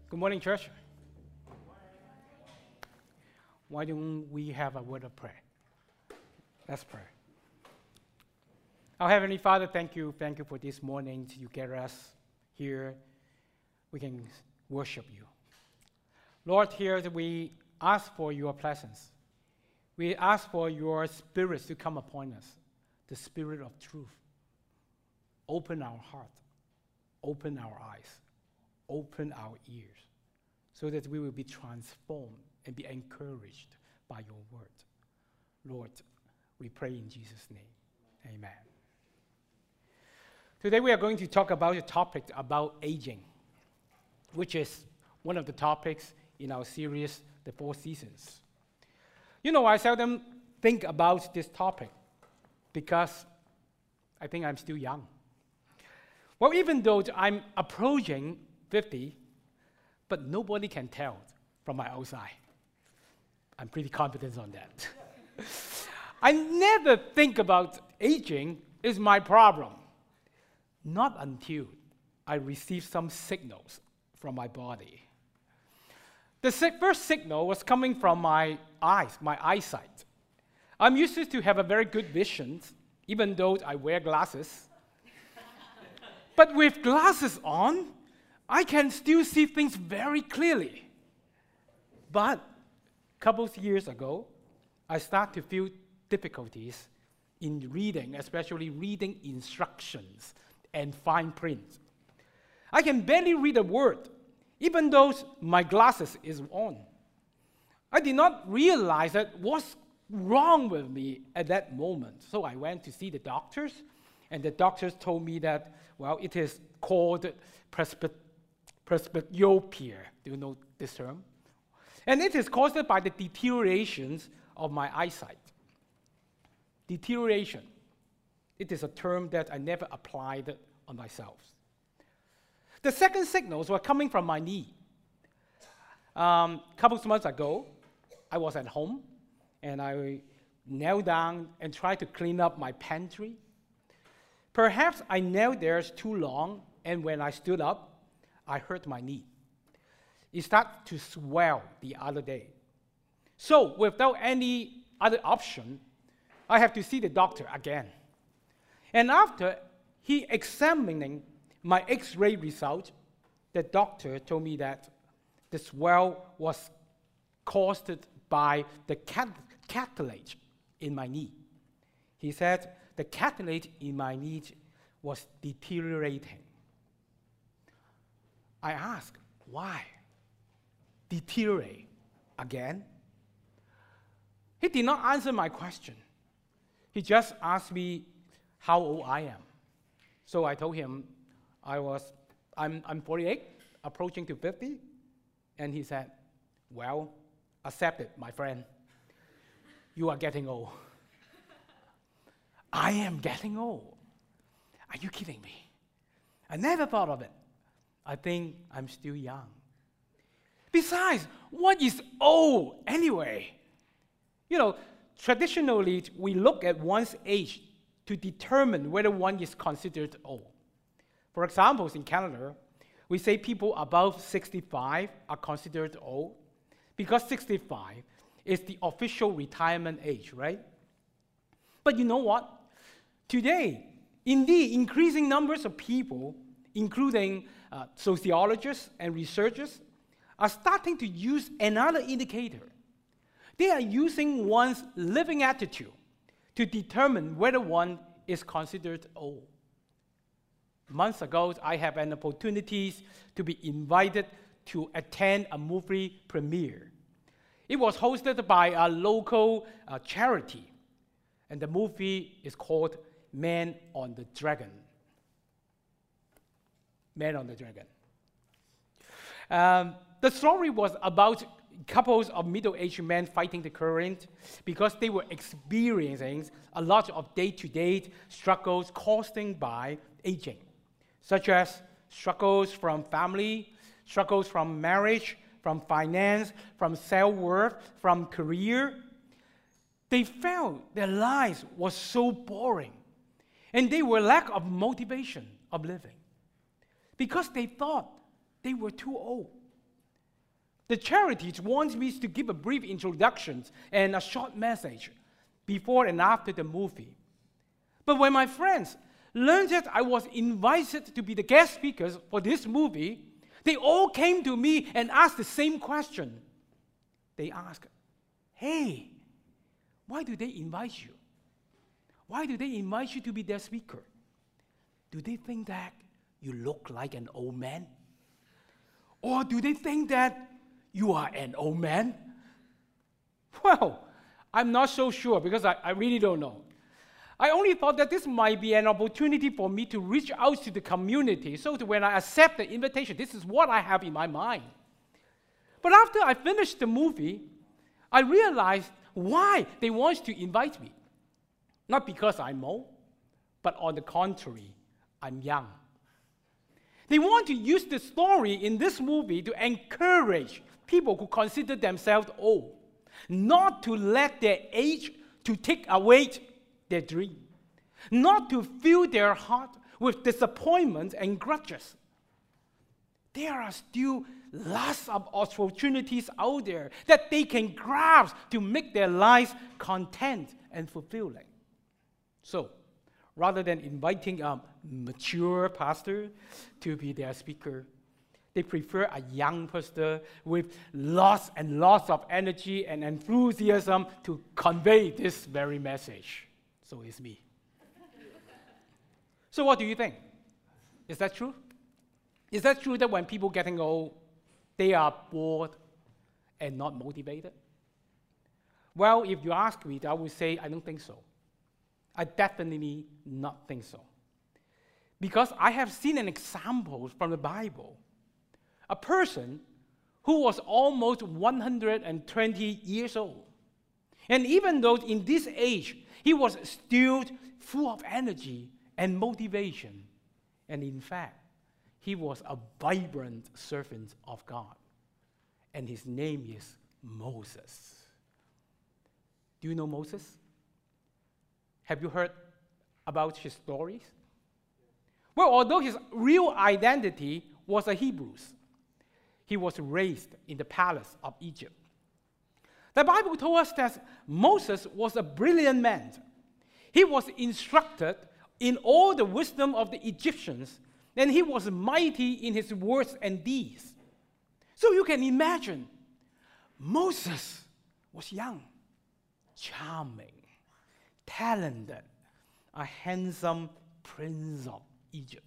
Good morning, church. Why don't we have a word of prayer? Let's pray. Our Heavenly Father, thank you for this morning. You get us here. We can worship you. Lord, here we ask for your presence. We ask for your spirit to come upon us, the spirit of truth. Open our heart, open our eyes, open our ears, so that we will be transformed and be encouraged by your word. Lord, we pray in Jesus' name. Amen. Today we are going to talk about a topic about aging, which is one of the topics in our series, The Four Seasons. You know, I seldom think about this topic because I think I'm still young. Well, even though I'm approaching 50, but nobody can tell from my outside. I'm pretty confident on that. I never think about aging is my problem. Not until I receive some signals from my body. The first signal was coming from my eyes, my eyesight. I'm used to have a very good vision, even though I wear glasses. But with glasses on, I can still see things very clearly. But a couple of years ago, I started to feel difficulties in reading, especially reading instructions and fine print. I can barely read a word, even though my glasses is on. I did not realize that what's wrong with me at that moment. So I went to see the doctors, and the doctors told me that, well, it is called presbyopia. Do you know this term? And it is caused by the deteriorations of my eyesight. Deterioration. It is a term that I never applied on myself. The second signals were coming from my knee. A couple of months ago, I was at home, and I knelt down and tried to clean up my pantry. Perhaps I knelt there too long, and when I stood up, I hurt my knee. It started to swell the other day. So, without any other option, I have to see the doctor again. And after he examining my X-ray result, the doctor told me that the swell was caused by the cartilage in my knee. He said the cartilage in my knee was deteriorating. I asked, why? Deteriorate again? He did not answer my question. He just asked me how old I am. So I told him I'm 48, approaching to 50. And he said, well, accept it, my friend. You are getting old. I am getting old. Are you kidding me? I never thought of it. I think I'm still young. Besides, what is old anyway? You know, traditionally, we look at one's age to determine whether one is considered old. For example, in Canada, we say people above 65 are considered old because 65 is the official retirement age, right? But you know what? Today, indeed, increasing numbers of people, including sociologists and researchers, are starting to use another indicator. They are using one's living attitude to determine whether one is considered old. Months ago, I had an opportunity to be invited to attend a movie premiere. It was hosted by a local charity, and the movie is called Man on the Dragon. Man on the Dragon. The story was about couples of middle-aged men fighting the current because they were experiencing a lot of day-to-day struggles caused by aging, such as struggles from family, struggles from marriage, from finance, from self-worth, from career. They felt their lives was so boring, and they were lack of motivation of living because they thought they were too old. The charities want me to give a brief introduction and a short message before and after the movie. But when my friends learned that I was invited to be the guest speakers for this movie, they all came to me and asked the same question. They asked, "Hey, why do they invite you? Why do they invite you to be their speaker? Do they think that you look like an old man? Or do they think that you are an old man?" Well, I'm not so sure because I really don't know. I only thought that this might be an opportunity for me to reach out to the community so that when I accept the invitation, this is what I have in my mind. But after I finished the movie, I realized why they want to invite me. Not because I'm old, but on the contrary, I'm young. They want to use the story in this movie to encourage people who consider themselves old, not to let their age to take away their dream, not to fill their heart with disappointment and grudges. There are still lots of opportunities out there that they can grasp to make their lives content and fulfilling. So, rather than inviting a mature pastor to be their speaker, they prefer a young pastor with lots and lots of energy and enthusiasm to convey this very message. So it's me. So what do you think? Is that true? Is that true that when people getting old, they are bored and not motivated? Well, if you ask me, I would say I don't think so. I definitely not think so. Because I have seen an example from the Bible. A person who was almost 120 years old. And even though in this age, he was still full of energy and motivation. And in fact, he was a vibrant servant of God. And his name is Moses. Do you know Moses? Have you heard about his stories? Well, although his real identity was a Hebrew, he was raised in the palace of Egypt. The Bible told us that Moses was a brilliant man. He was instructed in all the wisdom of the Egyptians, and he was mighty in his words and deeds. So you can imagine, Moses was young, charming, talented, a handsome prince of Egypt.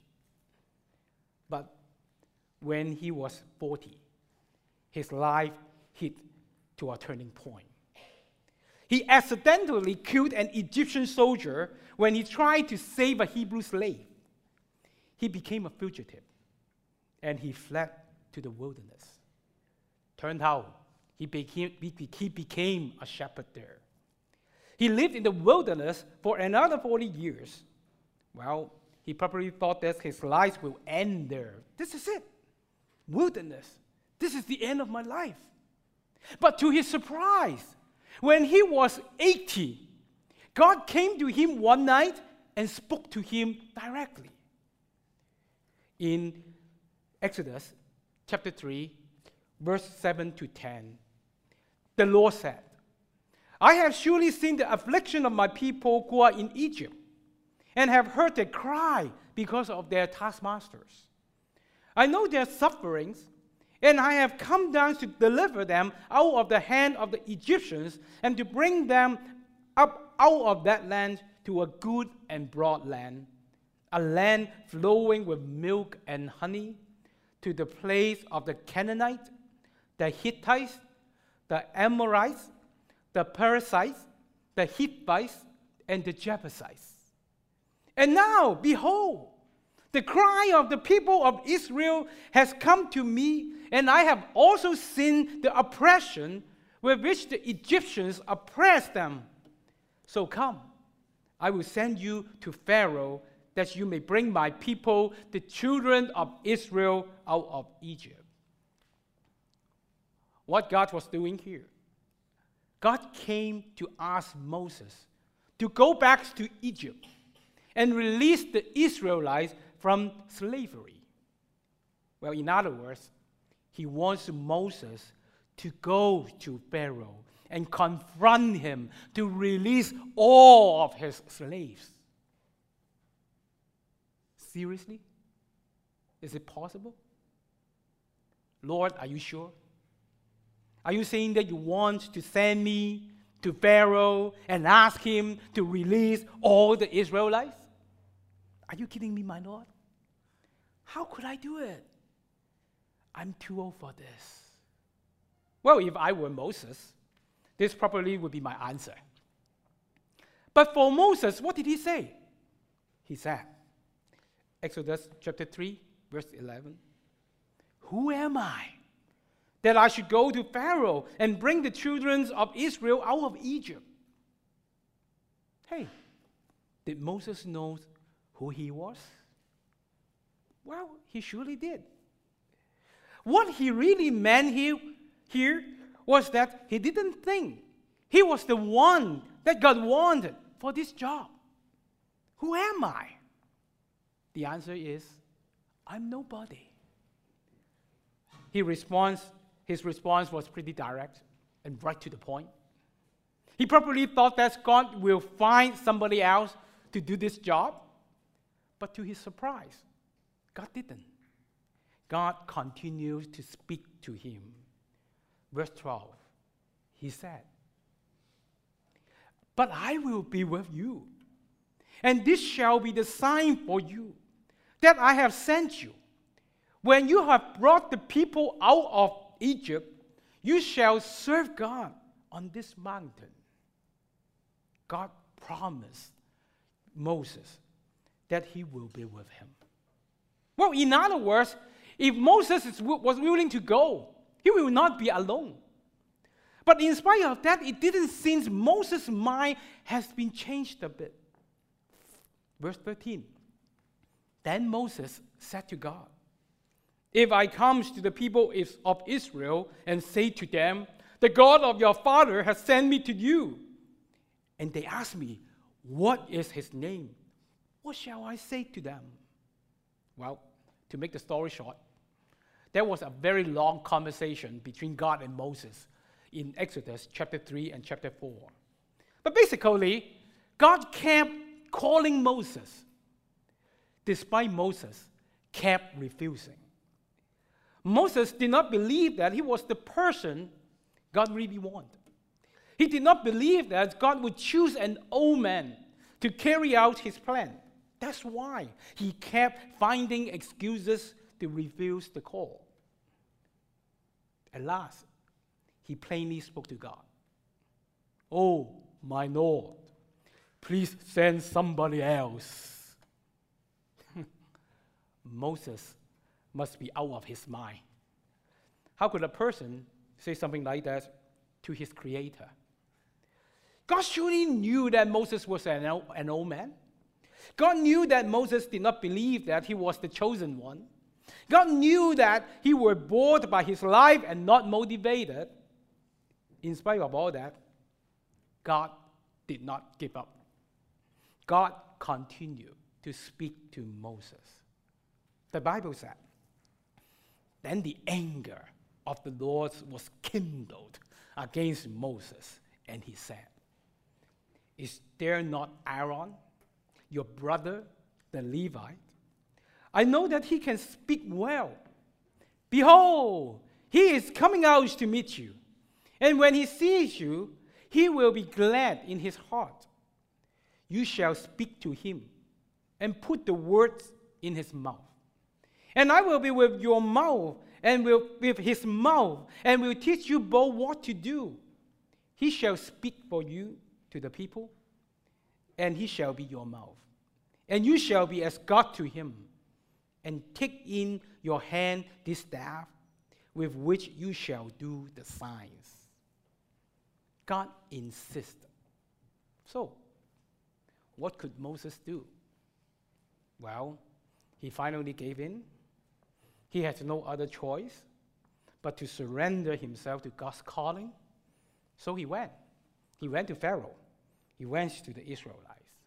But when he was 40, his life hit to a turning point. He accidentally killed an Egyptian soldier when he tried to save a Hebrew slave. He became a fugitive, and he fled to the wilderness. Turned out, he became a shepherd there. He lived in the wilderness for another 40 years. Well, he probably thought that his life will end there. This is it. Wilderness. This is the end of my life. But to his surprise, when he was 80, God came to him one night and spoke to him directly. In Exodus chapter 3, verse 7 to 10, the Lord said, "I have surely seen the affliction of my people who are in Egypt, and have heard their cry because of their taskmasters. I know their sufferings, and I have come down to deliver them out of the hand of the Egyptians and to bring them up out of that land to a good and broad land, a land flowing with milk and honey, to the place of the Canaanites, the Hittites, the Amorites, the Perizzites, the Hivites, and the Jebusites. And now, behold, the cry of the people of Israel has come to me, and I have also seen the oppression with which the Egyptians oppress them. So come, I will send you to Pharaoh, that you may bring my people, the children of Israel, out of Egypt." What God was doing here? God came to ask Moses to go back to Egypt and release the Israelites from slavery. Well, in other words, he wants Moses to go to Pharaoh and confront him to release all of his slaves. Seriously? Is it possible? Lord, are you sure? Are you saying that you want to send me to Pharaoh and ask him to release all the Israelites? Are you kidding me, my Lord? How could I do it? I'm too old for this. Well, if I were Moses, this probably would be my answer. But for Moses, what did he say? He said, Exodus chapter 3, verse 11, "Who am I that I should go to Pharaoh and bring the children of Israel out of Egypt?" Hey, did Moses know who he was? Well, he surely did. What he really meant here was that he didn't think he was the one that God wanted for this job. Who am I? The answer is, I'm nobody. His response was pretty direct and right to the point. He probably thought that God will find somebody else to do this job. But to his surprise, God didn't. God continued to speak to him. Verse 12, he said, "But I will be with you, and this shall be the sign for you that I have sent you. When you have brought the people out of Egypt, you shall serve God on this mountain." God promised Moses that he will be with him. Well, in other words, if Moses was willing to go, he will not be alone. But in spite of that, it didn't seem Moses' mind has been changed a bit. Verse 13, "Then Moses said to God, if I come to the people of Israel and say to them, the God of your father has sent me to you, and they ask me, what is his name? What shall I say to them?" Well, to make the story short, there was a very long conversation between God and Moses in Exodus chapter 3 and chapter 4. But basically, God kept calling Moses, despite Moses kept refusing. Moses did not believe that he was the person God really wanted. He did not believe that God would choose an old man to carry out his plan. That's why he kept finding excuses to refuse the call. At last, he plainly spoke to God. "Oh, my Lord, please send somebody else." Moses must be out of his mind. How could a person say something like that to his creator? God surely knew that Moses was an old man. God knew that Moses did not believe that he was the chosen one. God knew that he was bored by his life and not motivated. In spite of all that, God did not give up. God continued to speak to Moses. The Bible said, "Then the anger of the Lord was kindled against Moses, and he said, is there not Aaron, your brother, the Levite? I know that he can speak well. Behold, he is coming out to meet you. And when he sees you, he will be glad in his heart. You shall speak to him and put the words in his mouth. And I will be with your mouth and with his mouth, and will teach you both what to do. He shall speak for you to the people, and he shall be your mouth. And you shall be as God to him, and take in your hand this staff, with which you shall do the signs." God insisted. So, what could Moses do? Well, he finally gave in. He had no other choice but to surrender himself to God's calling. So he went. He went to Pharaoh. He went to the Israelites.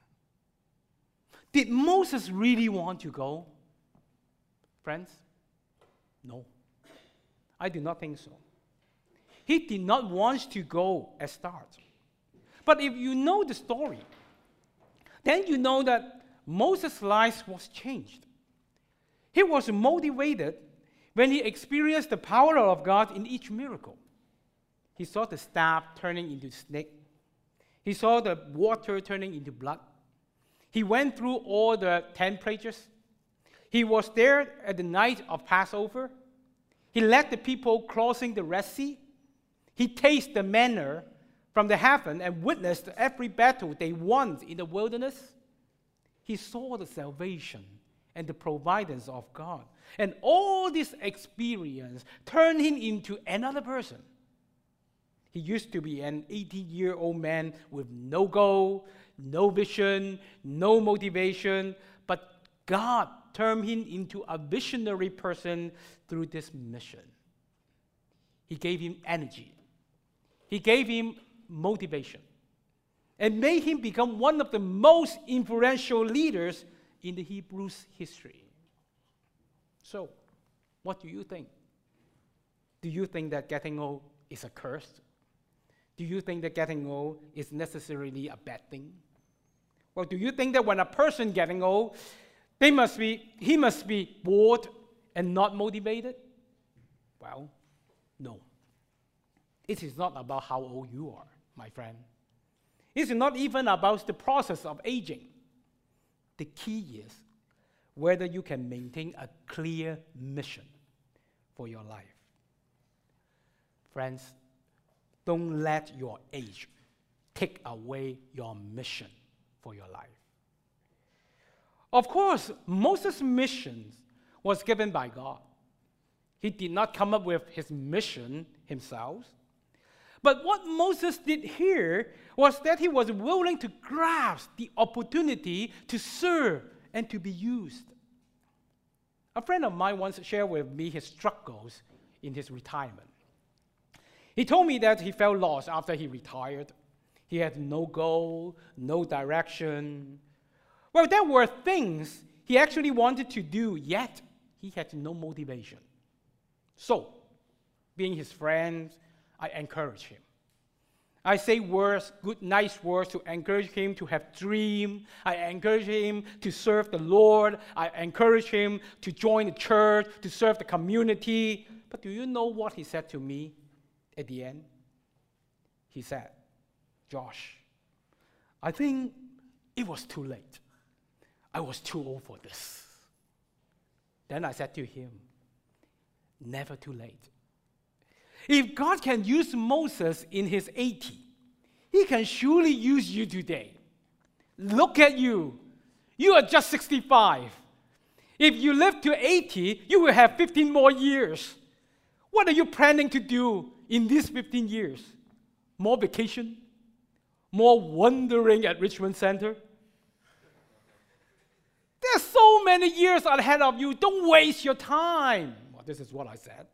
Did Moses really want to go? Friends, no. I do not think so. he did not want to go at start. But if you know the story, then you know that Moses' life was changed. He was motivated when he experienced the power of God in each miracle. He saw the staff turning into snake. He saw the water turning into blood. He went through all the 10 plagues. He was there at the night of Passover. He led the people crossing the Red Sea. He tasted the manna from the heaven and witnessed every battle they won in the wilderness. He saw the salvation and the providence of God. And all this experience turned him into another person. He used to be an 18-year-old man with no goal, no vision, no motivation, but God turned him into a visionary person through this mission. He gave him energy. He gave him motivation and made him become one of the most influential leaders in the Hebrews' history. So, what do you think? Do you think that getting old is a curse? Do you think that getting old is necessarily a bad thing? Well, do you think that when a person getting old, he must be bored and not motivated? Well, no. It is not about how old you are, my friend. It is not even about the process of aging. The key is whether you can maintain a clear mission for your life. Friends, don't let your age take away your mission for your life. Of course, Moses' mission was given by God. He did not come up with his mission himself. But what Moses did here was that he was willing to grasp the opportunity to serve and to be used. A friend of mine once shared with me his struggles in his retirement. He told me that he felt lost after he retired. He had no goal, no direction. Well, there were things he actually wanted to do, yet he had no motivation. So, being his friend, I encourage him. I say words, good, nice words to encourage him to have dream. I encourage him to serve the Lord. I encourage him to join the church, to serve the community. But do you know what he said to me at the end? He said, Josh, I think it was too late. I was too old for this. Then I said to him, never too late. If God can use Moses in his 80, he can surely use you today. Look at you. You are just 65. If you live to 80, you will have 15 more years. What are you planning to do in these 15 years? More vacation? More wandering at Richmond Center? There's so many years ahead of you. Don't waste your time. Well, this is what I said.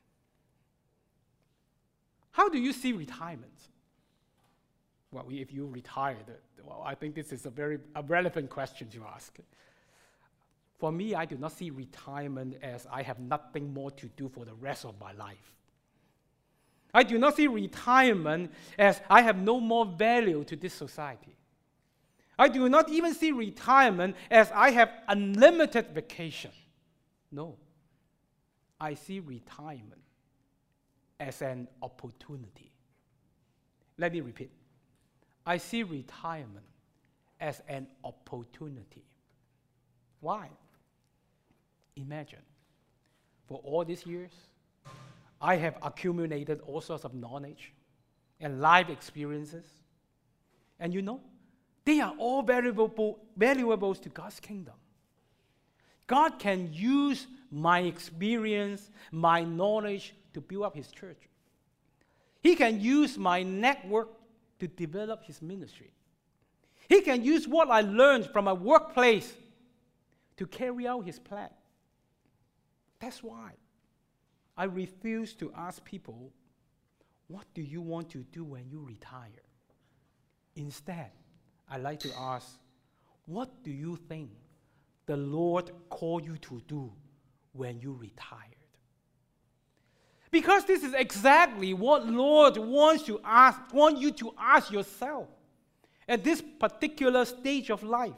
How do you see retirement? Well, if you retired, well, I think this is a relevant question to ask. For me, I do not see retirement as I have nothing more to do for the rest of my life. I do not see retirement as I have no more value to this society. I do not even see retirement as I have unlimited vacation. No. I see retirement as an opportunity. Let me repeat. I see retirement as an opportunity. Why? Imagine, for all these years, I have accumulated all sorts of knowledge and life experiences. And you know, they are all valuables to God's kingdom. God can use my experience, my knowledge to build up his church. He can use my network to develop his ministry. He can use what I learned from my workplace to carry out his plan. That's why I refuse to ask people, what do you want to do when you retire? Instead, I like to ask, what do you think the Lord called you to do when you retired? Because this is exactly what Lord want you to ask yourself at this particular stage of life.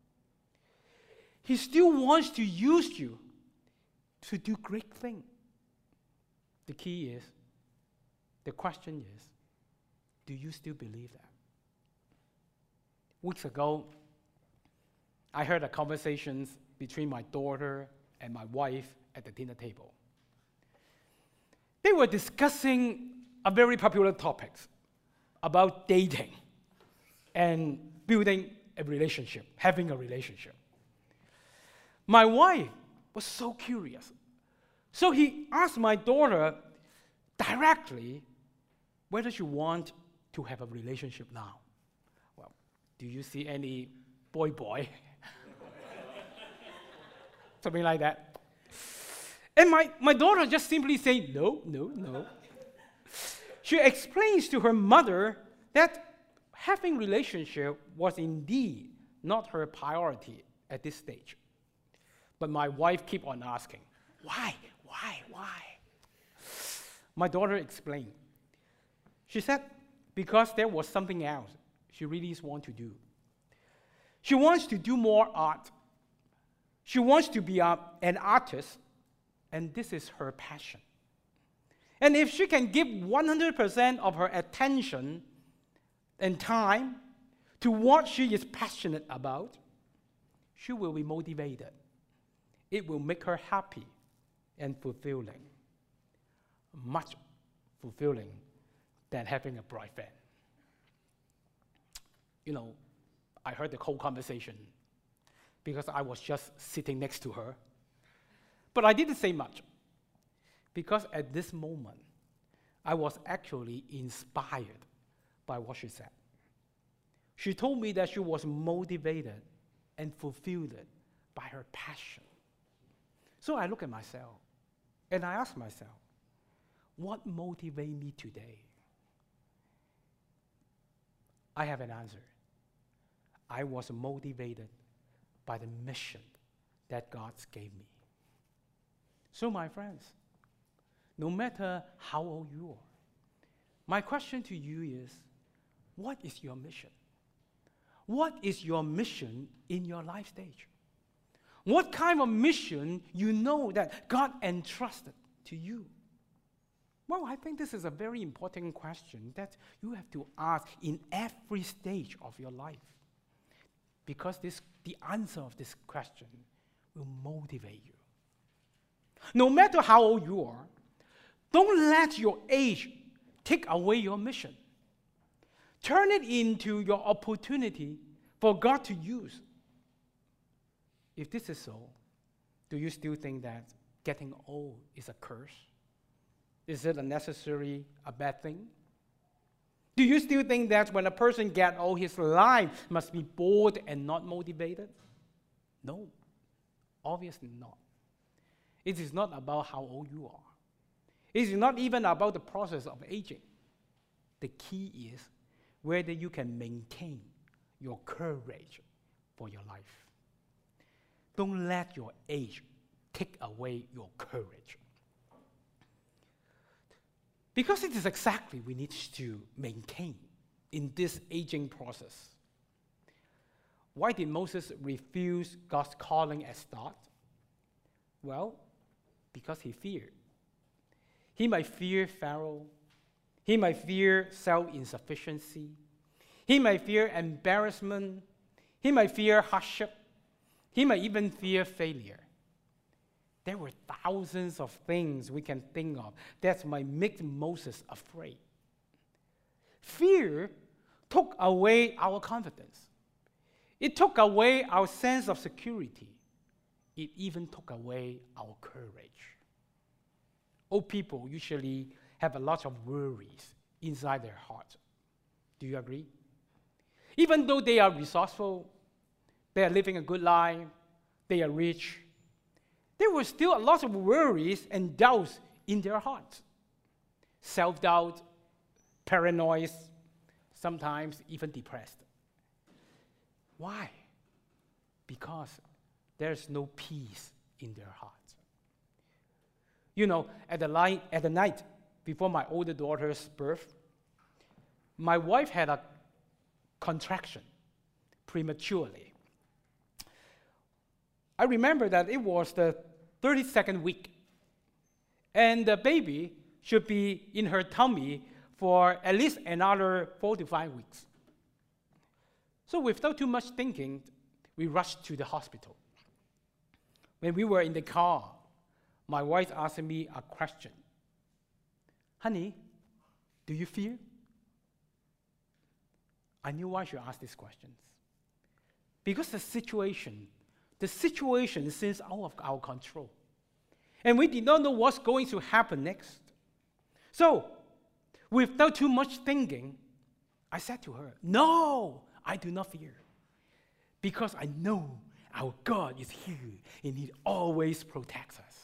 He still wants to use you to do great things. The key is, the question is, do you still believe that? Weeks ago, I heard a conversation between my daughter and my wife at the dinner table. They were discussing a very popular topic about dating and building a relationship, having a relationship. My wife was so curious. So he asked my daughter directly whether she wants to have a relationship now. Well, do you see any boy? Something like that. And my daughter just simply said, no. She explains to her mother that having relationship was indeed not her priority at this stage. But my wife kept on asking, why? My daughter explained. She said, because there was something else she really wants to do. She wants to do more art. She wants to be an artist, and this is her passion. And if she can give 100% of her attention and time to what she is passionate about, she will be motivated. It will make her happy and fulfilling, much fulfilling than having a boyfriend. You know, I heard the whole conversation because I was just sitting next to her. But I didn't say much because at this moment, I was actually inspired by what she said. She told me that she was motivated and fulfilled by her passion. So I look at myself and I ask myself, what motivates me today? I have an answer. I was motivated by the mission that God gave me. So my friends, no matter how old you are, my question to you is, what is your mission? What is your mission in your life stage? What kind of mission you know that God entrusted to you? Well, I think this is a very important question that you have to ask in every stage of your life. Because the answer of this question will motivate you. No matter how old you are, don't let your age take away your mission. Turn it into your opportunity for God to use. If this is so, do you still think that getting old is a curse? Is it a bad thing? Do you still think that when a person gets old, his life must be bored and not motivated? No, obviously not. It is not about how old you are. It is not even about the process of aging. The key is whether you can maintain your courage for your life. Don't let your age take away your courage. Because it is exactly we need to maintain in this aging process. Why did Moses refuse God's calling at start? Well, because he feared. He might fear Pharaoh. He might fear self-insufficiency. He might fear embarrassment. He might fear hardship. He might even fear failure. There were thousands of things we can think of that might make Moses afraid. Fear took away our confidence. It took away our sense of security. It even took away our courage. Old people usually have a lot of worries inside their heart. Do you agree? Even though they are resourceful, they are living a good life, they are rich, there were still a lot of worries and doubts in their hearts. Self-doubt, paranoia, sometimes even depressed. Why? Because there's no peace in their hearts. At the night before my older daughter's birth, my wife had a contraction prematurely. I remember that it was the 32nd week, and the baby should be in her tummy for at least another 4 to 5 weeks. So without too much thinking, we rushed to the hospital. When we were in the car, my wife asked me a question. Honey, do you fear? I knew why she asked these questions. Because the situation seems out of our control. And we did not know what's going to happen next. So, without too much thinking, I said to her, no, I do not fear. Because I know our God is here and He always protects us.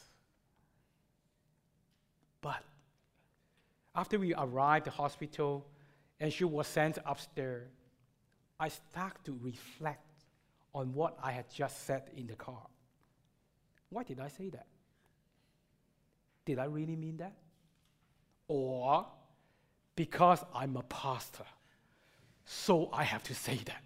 But after we arrived at the hospital and she was sent upstairs, I started to reflect on what I had just said in the car. Why did I say that? Did I really mean that? Or because I'm a pastor, so I have to say that?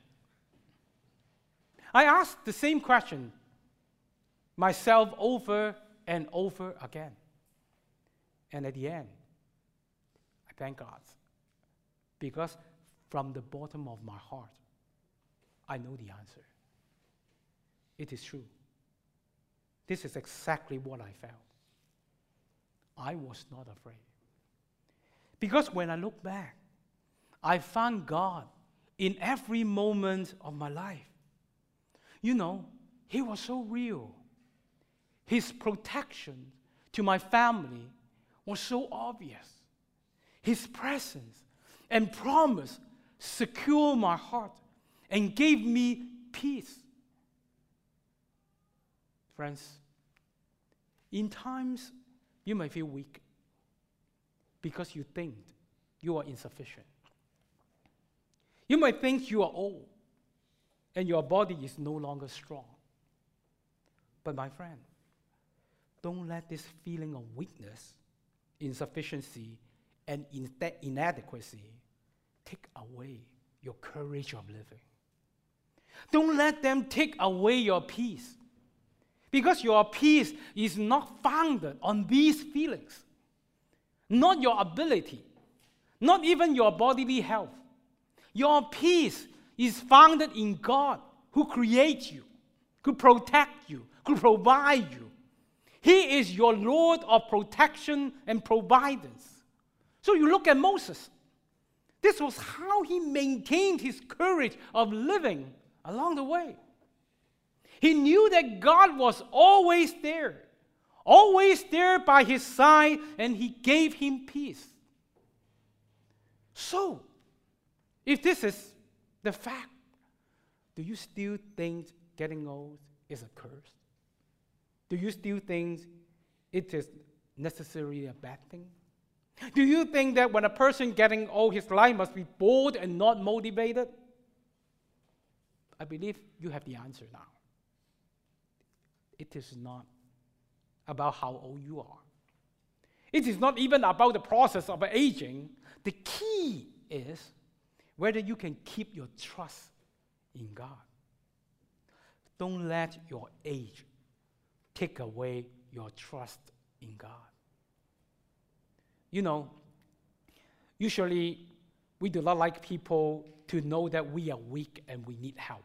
I asked the same question myself over and over again. And at the end, I thank God. Because from the bottom of my heart, I know the answer. It is true. This is exactly what I felt. I was not afraid. Because when I look back, I found God in every moment of my life. He was so real. His protection to my family was so obvious. His presence and promise secured my heart and gave me peace. Friends, in times you may feel weak because you think you are insufficient. You might think you are old and your body is no longer strong. But my friend, don't let this feeling of weakness, insufficiency, and inadequacy take away your courage of living. Don't let them take away your peace, because your peace is not founded on these feelings, not your ability, not even your bodily health. Your peace is founded in God, who creates you, who protects you, who provides you. He is your Lord of protection and providence. So you look at Moses. This was how he maintained his courage of living along the way. He knew that God was always there by his side, and he gave him peace. So, if this is the fact, do you still think getting old is a curse? Do you still think it is necessarily a bad thing? Do you think that when a person getting old, his life must be bored and not motivated? I believe you have the answer now. It is not about how old you are. It is not even about the process of aging. The key is whether you can keep your trust in God. Don't let your age take away your trust in God. Usually we do not like people to know that we are weak and we need help.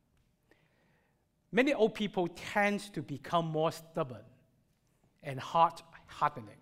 Many old people tend to become more stubborn and hard-hardening.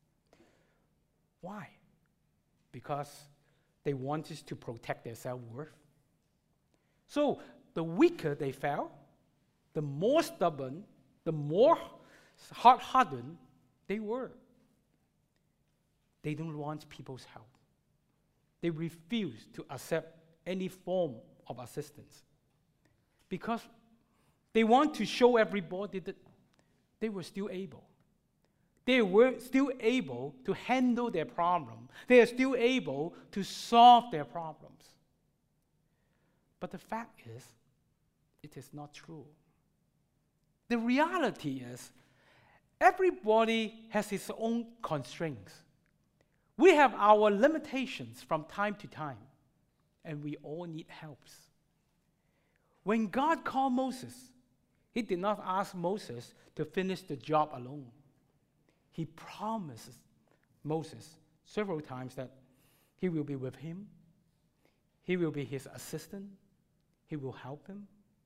Why? Because they wanted to protect their self-worth. So the weaker they felt, the more stubborn, the more hard-hardened they were. They don't want people's help. They refuse to accept any form of assistance because they want to show everybody that they were still able. They were still able to handle their problem. They are still able to solve their problems. But the fact is, it is not true. The reality is, Everybody has his own constraints. We have our limitations from time to time, and we all need helps. When God called Moses, he did not ask Moses to finish the job alone. He promises Moses several times that he will be with him, he will be his assistant, he will help him.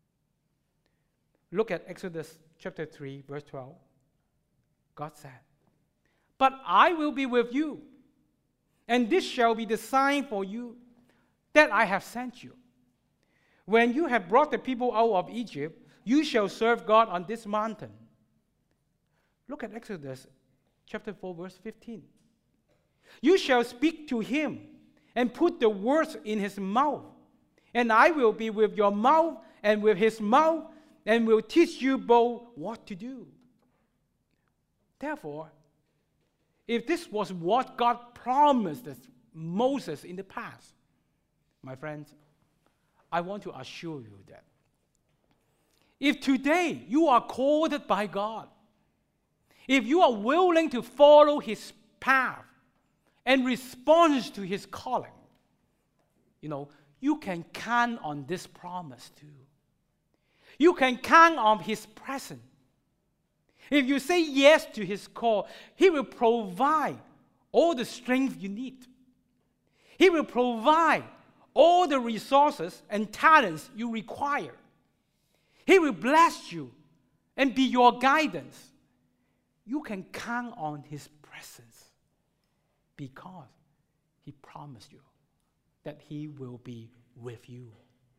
Look at Exodus chapter 3, verse 12. God said, "But I will be with you, and this shall be the sign for you that I have sent you. When you have brought the people out of Egypt, you shall serve God on this mountain." Look at Exodus chapter 4, verse 15. "You shall speak to him and put the words in his mouth, and I will be with your mouth and with his mouth, and will teach you both what to do." Therefore, if this was what God promised Moses in the past, my friends, I want to assure you that if today you are called by God, if you are willing to follow his path and respond to his calling, you can count on this promise too. You can count on his presence. If you say yes to his call, he will provide all the strength you need. He will provide all the resources and talents you require. He will bless you and be your guidance. You can count on his presence because he promised you that he will be with you.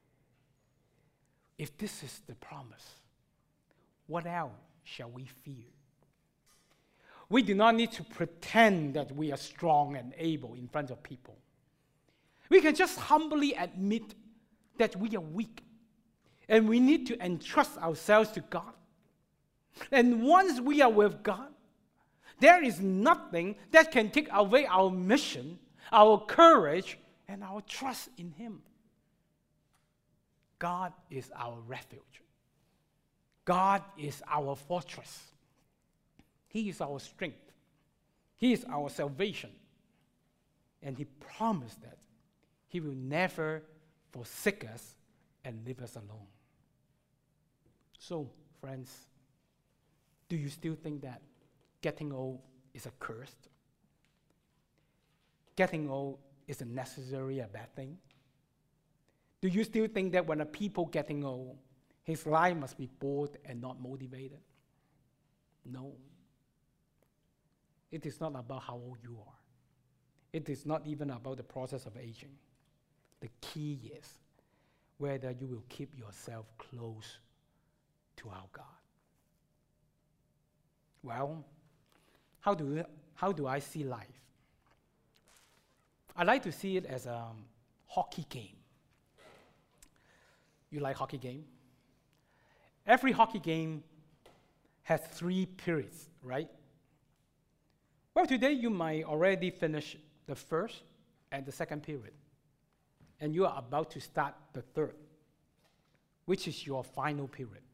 If this is the promise, what else shall we fear? We do not need to pretend that we are strong and able in front of people. We can just humbly admit that we are weak, and we need to entrust ourselves to God. And once we are with God, there is nothing that can take away our mission, our courage, and our trust in him. God is our refuge. God is our fortress. He is our strength. He is our salvation. And he promised that he will never forsake us and leave us alone. So, friends, do you still think that getting old is a curse? Getting old is a necessary, a bad thing? Do you still think that when a people getting old, his life must be bored and not motivated? No. It is not about how old you are. It is not even about the process of aging. The key is whether you will keep yourself close to our God. Well, how do I see life? I like to see it as a hockey game. You like hockey game? Every hockey game has 3 periods, right? Well, today you might already finish the first and the second period, and you are about to start the third, which is your final period.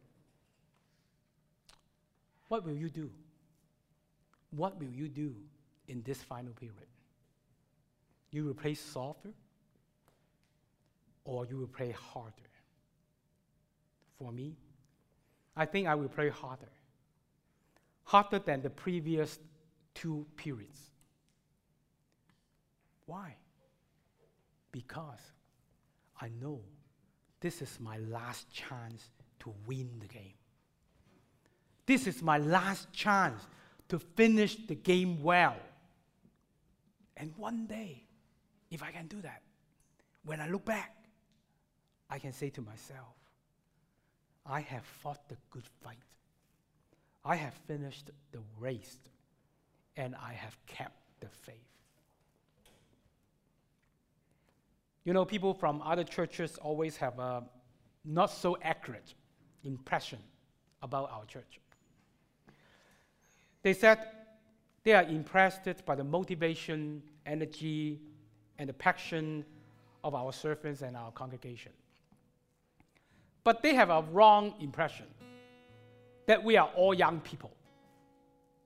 What will you do? What will you do in this final period? You will play softer, or you will play harder? For me, I think I will play harder. Harder than the previous 2 periods. Why? Because I know this is my last chance to win the game. This is my last chance to finish the game well. And one day, if I can do that, when I look back, I can say to myself, I have fought the good fight. I have finished the race, and I have kept the faith. People from other churches always have a not so accurate impression about our church. They said they are impressed by the motivation, energy, and the passion of our servants and our congregation. But they have a wrong impression that we are all young people.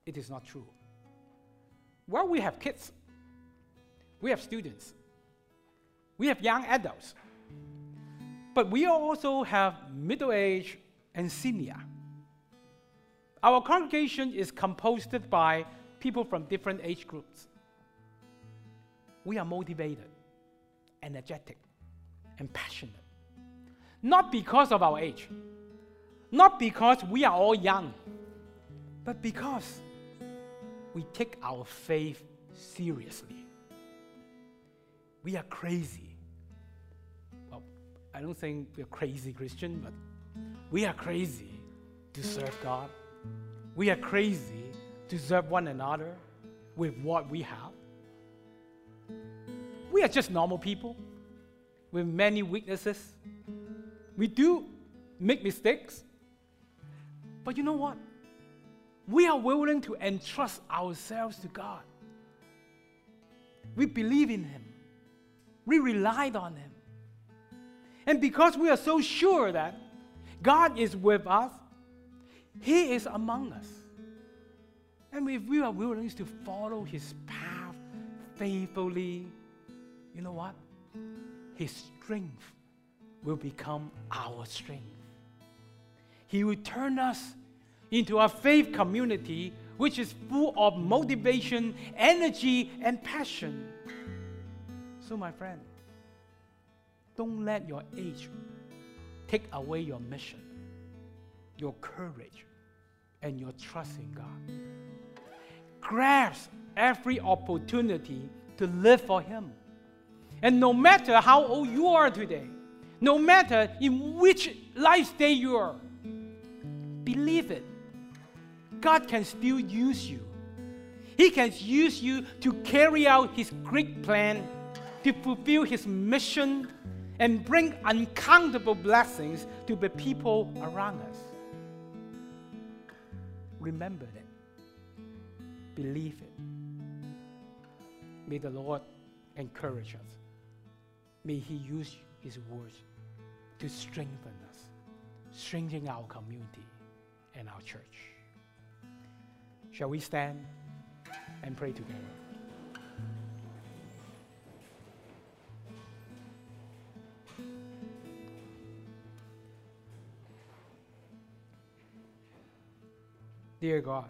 it is not true. Well, we have kids. We have students. We have young adults. But we also have middle-aged and senior. Our congregation is composed by people from different age groups. We are motivated, energetic, and passionate. Not because of our age, not because we are all young, but because we take our faith seriously. We are crazy. Well, I don't think we are crazy Christian, but we are crazy to serve God. We are crazy to serve one another with what we have. We are just normal people with many weaknesses. We do make mistakes. But you know what? We are willing to entrust ourselves to God. We believe in Him. We relied on Him. And because we are so sure that God is with us, He is among us. And if we are willing to follow His path faithfully, you know what? His strength will become our strength. He will turn us into a faith community which is full of motivation, energy, and passion. So, my friend, don't let your age take away your mission, your courage, and your trust in God. Grasp every opportunity to live for Him. And no matter how old you are today, no matter in which life stage you are, believe it. God can still use you. He can use you to carry out His great plan, to fulfill His mission, and bring uncountable blessings to the people around us. Remember that. Believe it. May the Lord encourage us. May He use His words to strengthen us, strengthen our community and our church. Shall we stand and pray together? Dear God,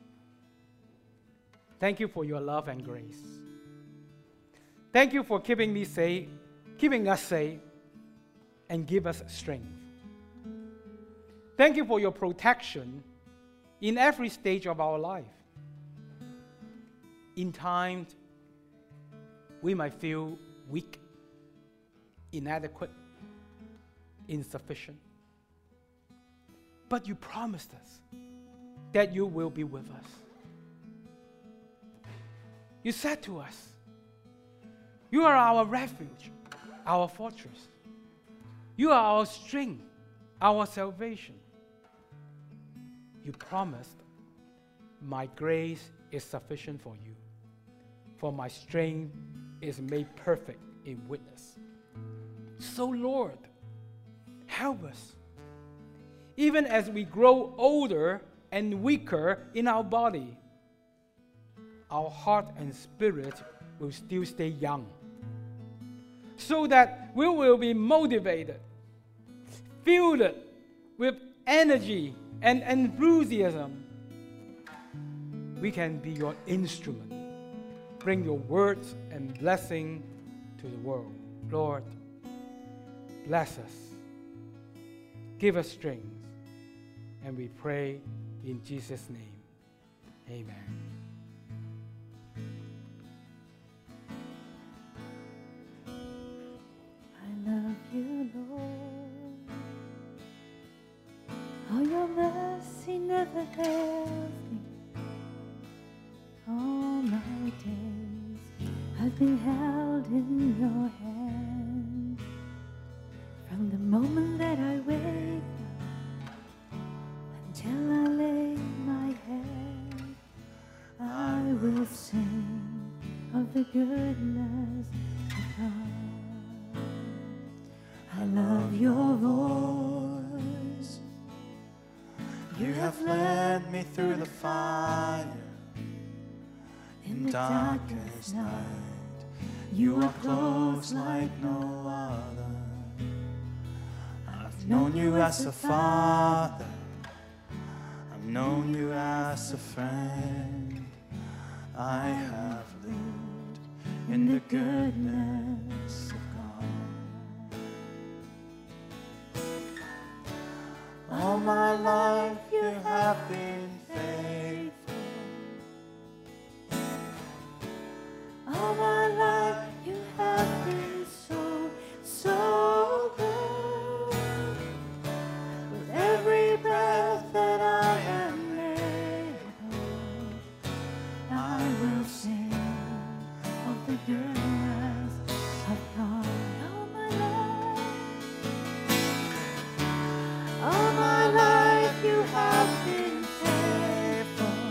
thank you for your love and grace. Thank you for keeping me safe, keeping us safe, and give us strength. Thank you for your protection in every stage of our life. In times, we might feel weak, inadequate, insufficient. But you promised us that you will be with us. You said to us, you are our refuge, our fortress. You are our strength, our salvation. You promised, my grace is sufficient for you, for my strength is made perfect in weakness. So Lord, help us. Even as we grow older and weaker in our body, our heart and spirit will still stay young, so that we will be motivated, filled with energy and enthusiasm. We can be your instrument, bring your words and blessing to the world. Lord, bless us, give us strength, and we pray in Jesus' name. Amen. I love you, Lord. Oh, your mercy never fails me. All my days I've been held in your hand. From the moment that I wake up until I lay my head, I will sing of the goodness of God. I love your voice. You have led me through the fire in darkest night. You are close like no other. I've known you as a father. I've known you as a friend. I have lived in the goodness of God. All my life you have been faithful. All my life you have been so, so good. With every breath that I am able, I will sing of the goodness of God. All my life you have been faithful.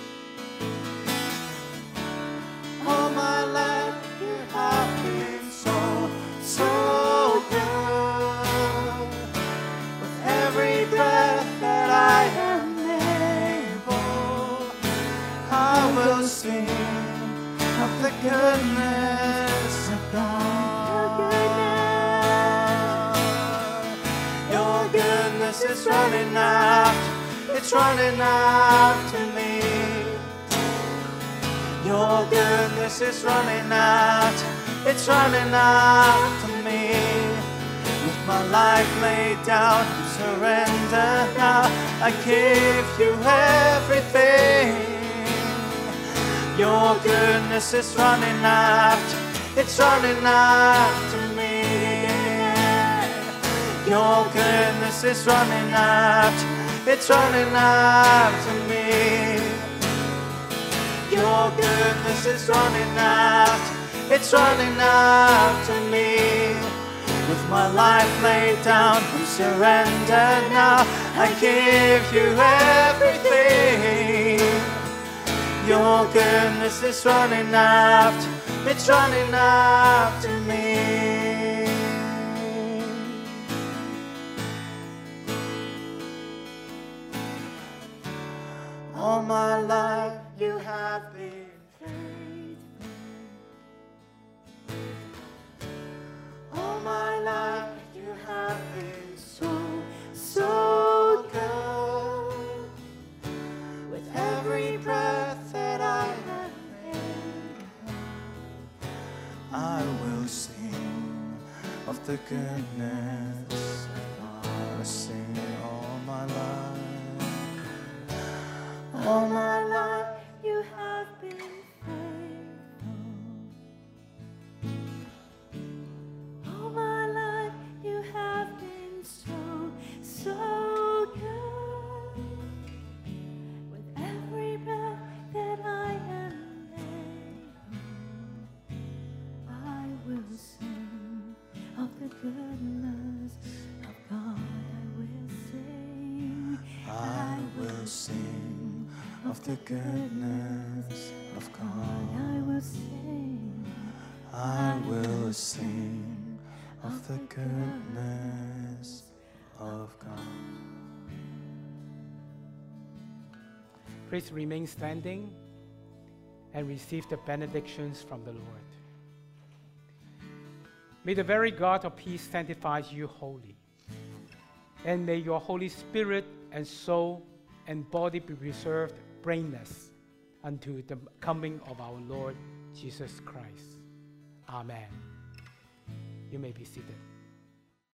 All my life you have been so, so good. With every breath that I am able, I will sing of the goodness of God. Your goodness is running out, it's running after me. Your goodness is running out, it's running after me. With my life laid down, surrender now, I give you everything. Your goodness is running out, it's running after me. Your goodness is running out, it's running after me. Your goodness is running out, it's running after me. With my life laid down, I surrender now, I give you everything. Your goodness is running out, it's running after me. All my life you have been faithful. All my life you have been so, so good. With every breath that I have made, I will sing of the goodness of God. I will sing all my life. All my life you have been faithful. All my life you have been so, so good. With every breath that I am able, I will sing of the goodness of God. I will sing of the goodness of God. I will sing. I will sing of the goodness of God. Please remain standing and receive the benedictions from the Lord. May the very God of peace sanctify you wholly, and may your Holy Spirit and soul and body be preserved blameless unto the coming of our Lord Jesus Christ. Amen. You may be seated.